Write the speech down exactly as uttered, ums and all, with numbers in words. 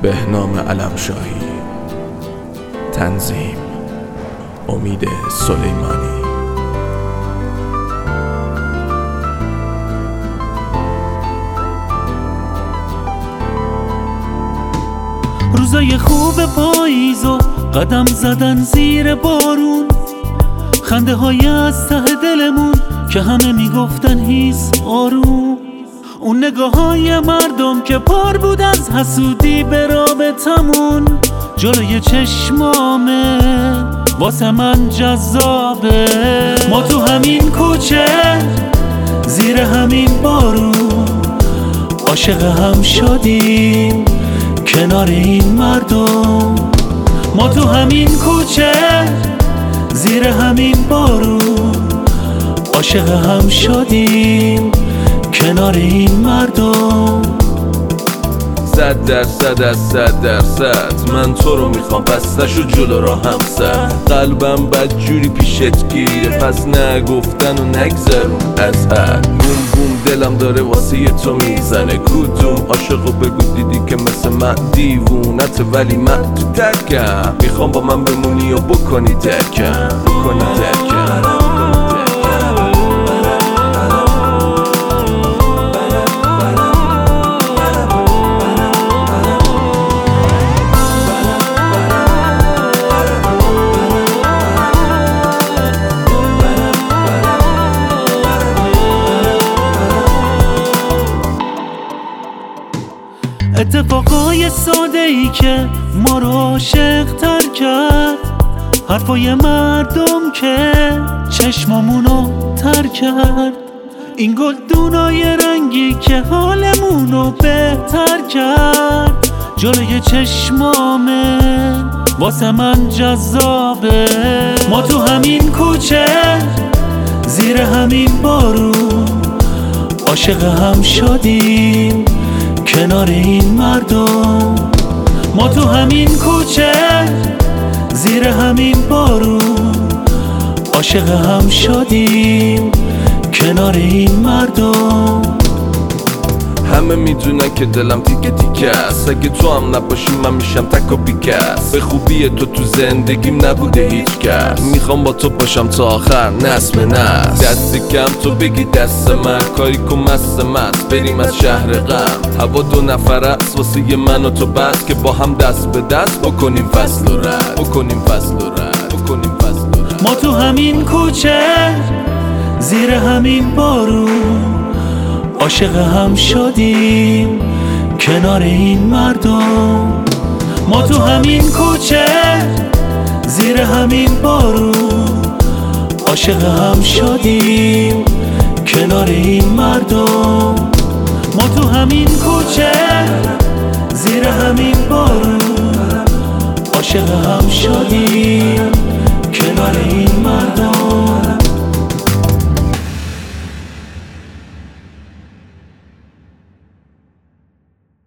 بهنام علمشاهی. تنظیم امید سلیمانی. روزای خوب پاییز و قدم زدن زیر بارون، خنده های از ته دلمون که همه میگفتن هیس آروم، اون نگاه های مردم که پر بود از حسودی به رابطمون، جلوی چشمامه واسه من جذابه. ما تو همین کوچه زیر همین بارون عاشق هم شدیم کنار این مردم. ما تو همین کوچه زیر همین بارون عاشق هم شدیم کنار این مردم. صد درصد از صد درصد من تو رو میخوام، بستشو جلو را هم سر. قلبم بدجوری پیشت گیره، پس نگفتن و نگذرون از حد. بوم بوم دلم داره واسه تو میزنه، کدوم عاشقو بگو دیدی که مثل من دیوونت، ولی من تو ترکم. میخوام با من بمونی و بکنی درکم، بکنی درکم. اتفاقای ساده ای که ما رو عاشق تر کرد، حرفای مردم که چشمامونو تر کرد، این گلدونای رنگی که حالمونو بهتر کرد، جلوی چشمامه واسه من جذابه. ما تو همین کوچه زیر همین بارون عاشق هم شدیم کنار این مردم. ما تو همین کوچه زیر همین بارون عاشق هم شدیم کنار این مردم. همه میدونن که دلم تیکه تیکه است، اگه تو هم نباشی من میشم تک و بیکس. به خوبی تو تو زندگیم نبوده هیچ کس، میخوام با تو باشم تا آخر نسل به نسل. دست کم تو بگی دست من، کاری کن مست مست بریم از شهر غم. هوا دو نفر است واسه ی من و تو بس، که با هم دست به دست بکنیم فصل و رد، بکنیم فصل و رد، بکنیم فصل و رد. ما تو همین کوچه زیر همین بارون عاشق هم شدیم کنار این مردم. ما تو همین کوچه زیر همین بارون عاشق هم شدیم کنار این مردم. ما تو همین کوچه زیر همین بارون عاشق هم شدیم